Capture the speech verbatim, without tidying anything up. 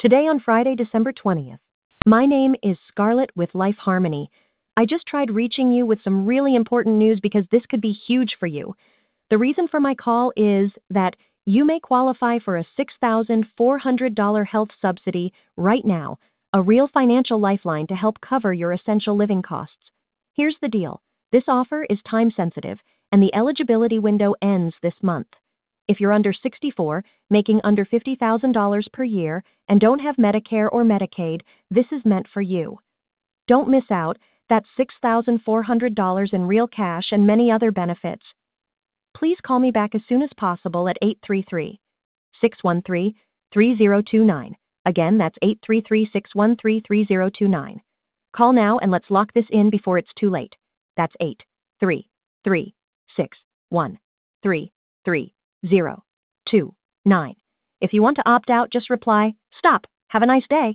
Today on Friday, December twentieth. My name is Scarlett with Life Harmony. I just tried reaching you with some really important news because this could be huge for you. The reason for my call is that you may qualify for a six thousand four hundred dollars health subsidy right now, a real financial lifeline to help cover your essential living costs. Here's the deal. This offer is time sensitive, and the eligibility window ends this month. If you're under sixty-four, making under fifty thousand dollars per year, and don't have Medicare or Medicaid, this is meant for you. Don't miss out. That's six thousand four hundred dollars in real cash and many other benefits. Please call me back as soon as possible at eight three three, six one three, three zero two nine. Again, that's eight three three, six one three, three zero two nine. Call now and let's lock this in before it's too late. That's eight three three, six one three, three zero two nine. If you want to opt out, just reply, "Stop. Have a nice day."